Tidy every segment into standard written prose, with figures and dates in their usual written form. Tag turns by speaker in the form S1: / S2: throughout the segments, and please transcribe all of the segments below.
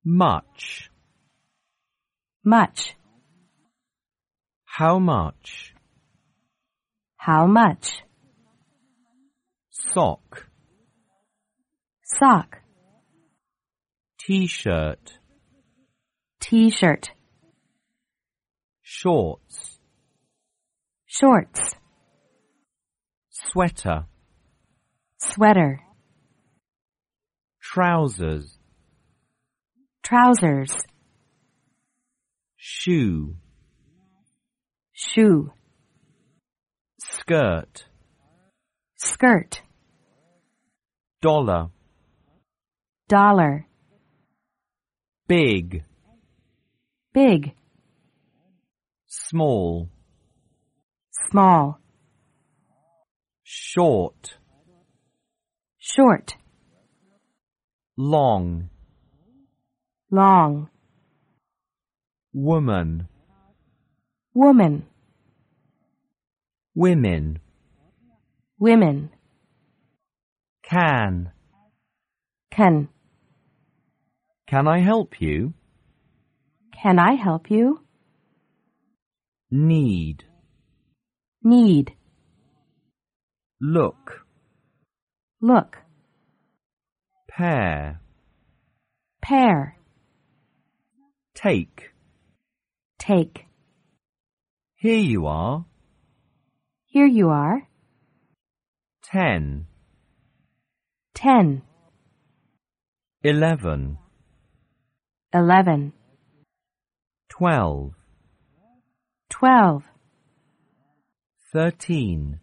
S1: Much.
S2: Much.
S1: How much?
S2: How much?
S1: Sock.
S2: Sock.
S1: T-shirt.
S2: T-shirt.
S1: Shorts.
S2: Shorts.
S1: Sweater.
S2: Sweater.
S1: Trousers.
S2: Trousers.
S1: Shoe.
S2: Shoe.
S1: Skirt.
S2: Skirt.
S1: Dollar.
S2: Dollar.
S1: Big.
S2: Big.
S1: Small.
S2: Small.
S1: Short.
S2: Short.
S1: Long.
S2: Long.
S1: Woman.
S2: Woman.
S1: Women.
S2: Women.
S1: Can.
S2: Can.
S1: Can I help you?
S2: Can I help you?
S1: Need.
S2: Need.
S1: Look.
S2: Look.
S1: Pair.
S2: Pair.
S1: Take.
S2: Take.
S1: Here you are.
S2: Here you are.
S1: 10.
S2: 10.
S1: 11.
S2: 11.
S1: 12.
S2: 12.
S1: 13.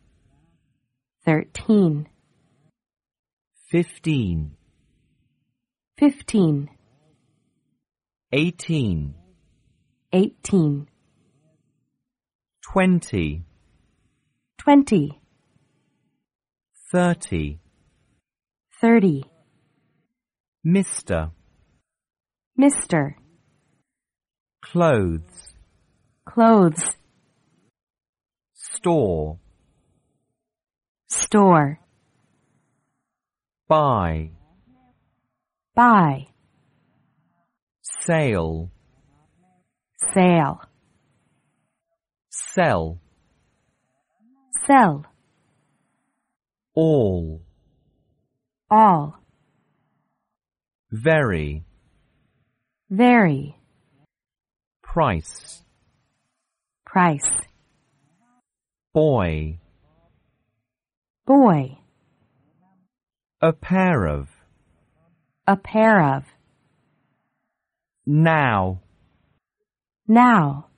S2: 13.
S1: 15.
S2: 15.
S1: 18.
S2: 18.
S1: 20.
S2: 20.
S1: 30.
S2: 30.
S1: Mr.
S2: Mr.
S1: Clothes.
S2: Clothes.
S1: Store.
S2: Store.
S1: Buy.
S2: Buy.
S1: Sale.
S2: Sale.
S1: Sell.
S2: Sell.
S1: All.
S2: All.
S1: Very.
S2: Very.
S1: Price.
S2: Price.
S1: Boy.
S2: Boy.
S1: A pair of.
S2: A pair of.
S1: Now.
S2: Now.